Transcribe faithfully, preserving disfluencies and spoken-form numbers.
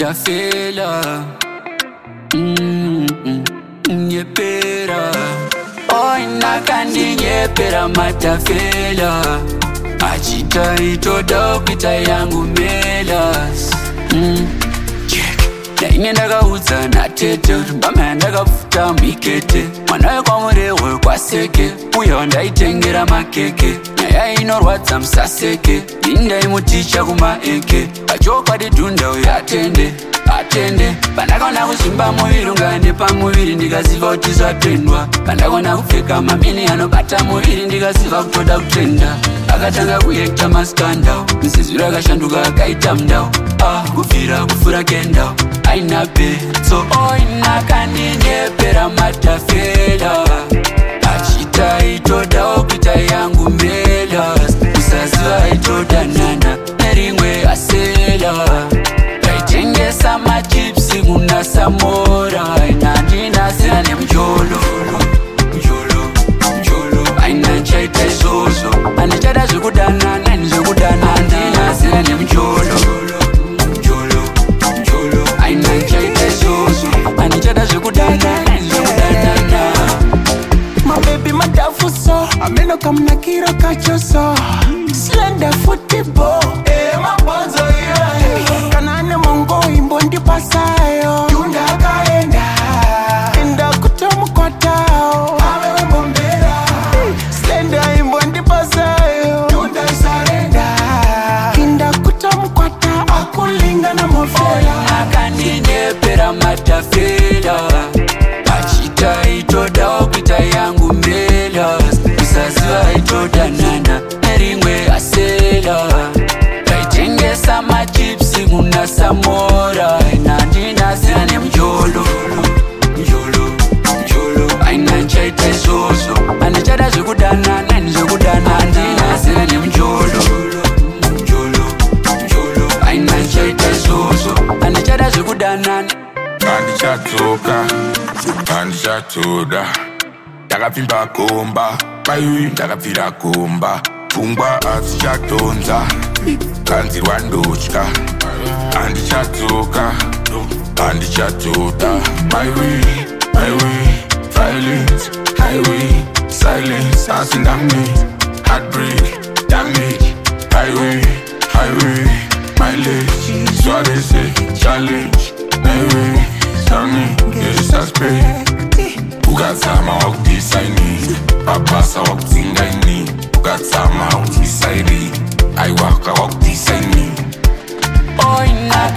matafela mm-hmm. Nyepera oi nakandi nyepera matafela achita itoda kuita yangu melas mm. Inge ndakaudza natete mbama ndakafuta mikete mwanawe kwamurewe kwaseke uyo ndaitengera makeke nyaya inorwadza musaseke indaimuticha kumaeke achokwadi dhunda uyo atende atende pandakaona kuzvimba muviri ungane pamuviri ndikaziva kuti zvapendwa pandakaona kupfeka mamini anobata muviri ndikaziva kutoda kutenda akatanga kuyekta maskandau musizi rakashanduka akaita mundau ah, kubvira kufura kendau aina petso oinakandinepera matafela achita itodawo kuita yangu melas usaziva itoda nana nerimwe asela taitengesa machipsi kuna samora inandinasira nemjolo mjolo mjolo aina nchaita izvozvo andichada zvekudanana ndizvekudana andinasira nemjolo mjolo mjolo aina nchaita izvozvo andichada zvekudanana ndizvekudanana mabebi madafuso amenokamnakira kachoso slender football eh mabonzo yeah kanane mongo imbo ndipasayo yunda kaenda enda kutomkwatao awe bombera slender imbo ndipasayo yunda sarenda enda kutomkwata akulinga na mofela akandinepera matafela achita itodawo kuita yangu melas usaziva itoda nana nerimwe asela taitengesa machipsi kuna samora inandinasira nemjolo mjolo mjolo aina nchaita izvozvo andichada zvekudanana ndizvekudana andinasira nemjolo mjolo mjolo aina nchaita izvozvo andichada zvekudanana andichatoka andichatoda ndakapfimba komba paiwi ndakapfira komba pfungwa adzichatonza kanzirwa ndotya andichatoka andichatoda paiwi paiwi violence highway silence asindami heartbreak damage highway highway mileage so they say challenge highway sunny yes I spray ukazama wakudisaini babasa wakudzingaini ukazama wakudisairi aiwaka wakudisaini oina